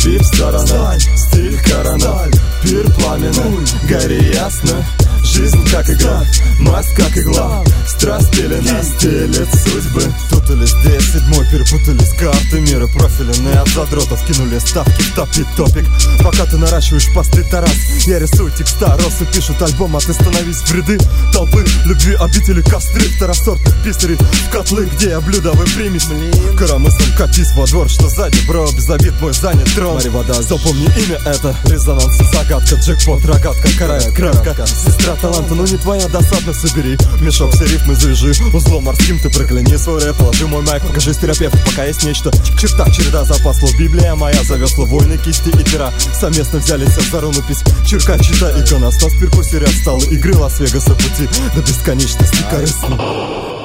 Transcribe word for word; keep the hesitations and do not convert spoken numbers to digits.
Ступи в сторону, стиль корона, пир пламенный, гори ясно. Жизнь как игра, масть как игла, страсть пелена, стелет судьбы. Тут или здесь седьмой, перепутались карты мира. Профиленные от задротов кинули ставки в топит топик. Пока ты наращиваешь посты, Тарас, я рисую текста. Росы пишут альбом, а ты становись в ряды толпы любви, обители, костры второсортных писарей в котлы, где я блюдо, вы примесь. Коромыслом катись во двор, что сзади, бро, без обид мой занят трон. Мари вода, запомни имя это, резонанс и загадка, джекпот, рогатка, карает кратко. Сестра таланта, ну не твоя, досадно собери мешок, все рифмы завяжи, узлом морским ты прокляни свой рэп. Положи мой майк, покажись терапевту, пока есть нечто. Черта, череда, запас слов, Библия моя завесла, войны, кисти и пера. Совместно взялись за рунопись, черка, чита, иконостас, перкуссия, ряд стала игры Лас-Вегаса, пути до бесконечности корыстно.